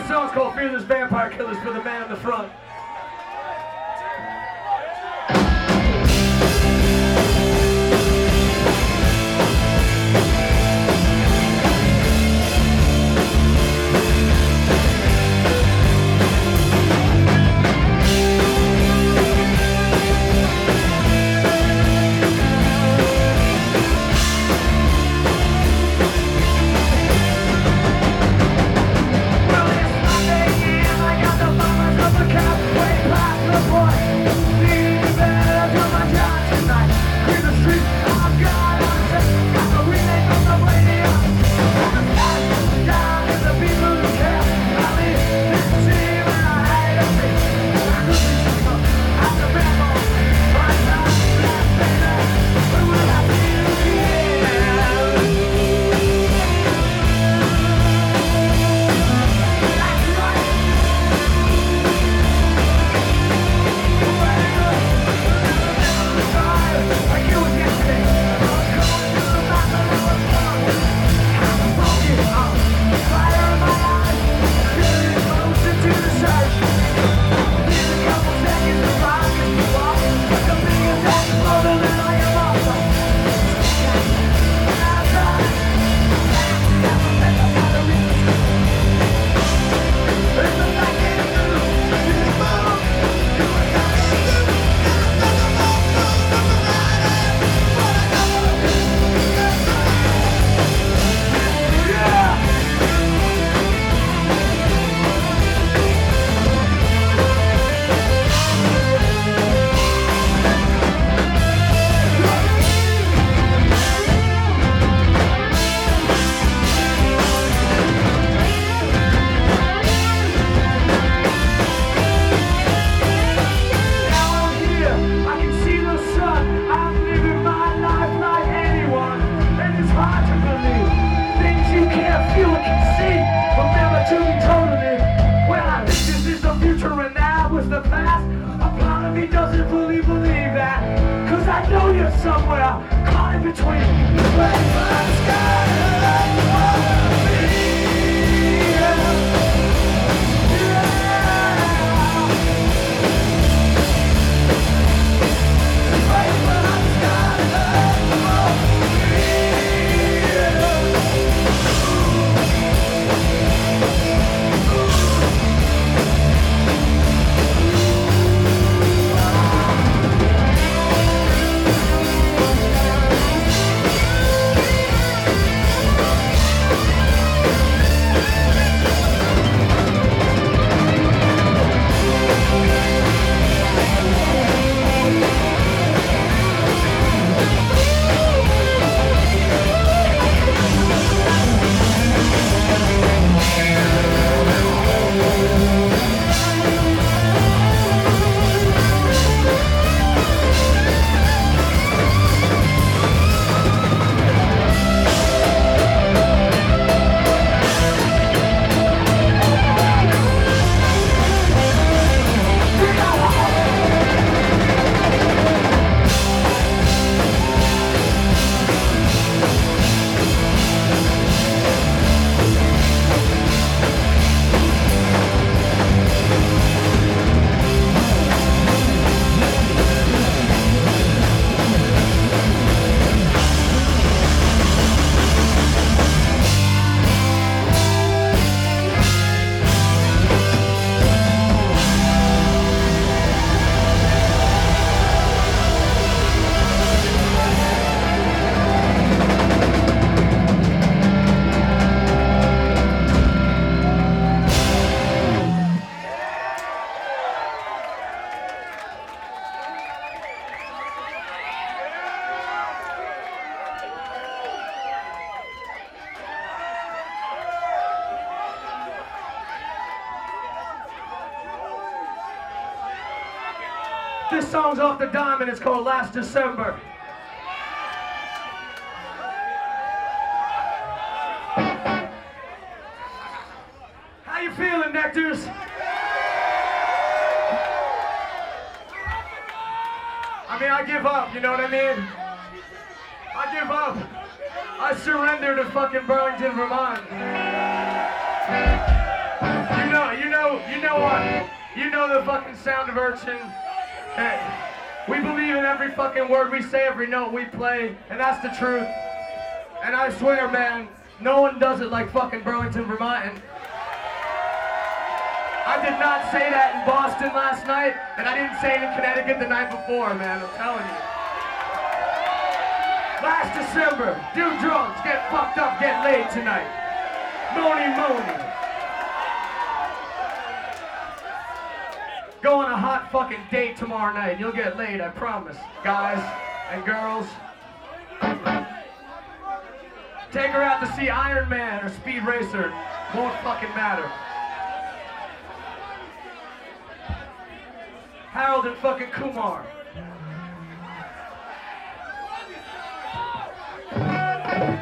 This song's called Fearless Vampire Killers for the man in the front. This song's off the Diamond. It's called Last December. How you feeling, Nectars? I mean, I give up, you know what I mean? I give up. I surrender to fucking Burlington, Vermont. You know. You know what? You know the fucking sound of Urchin. Hey, we believe in every fucking word we say, every note we play, and that's the truth. And I swear, man, no one does it like fucking Burlington, Vermont. And I did not say that in Boston last night, and I didn't say it in Connecticut the night before, man, I'm telling you. Last December, do drugs, get fucked up, get laid tonight. Moony Moony. Go on a hot fucking date tomorrow night. You'll get laid, I promise. Guys and girls. Take her out to see Iron Man or Speed Racer. Won't fucking matter. Harold and fucking Kumar.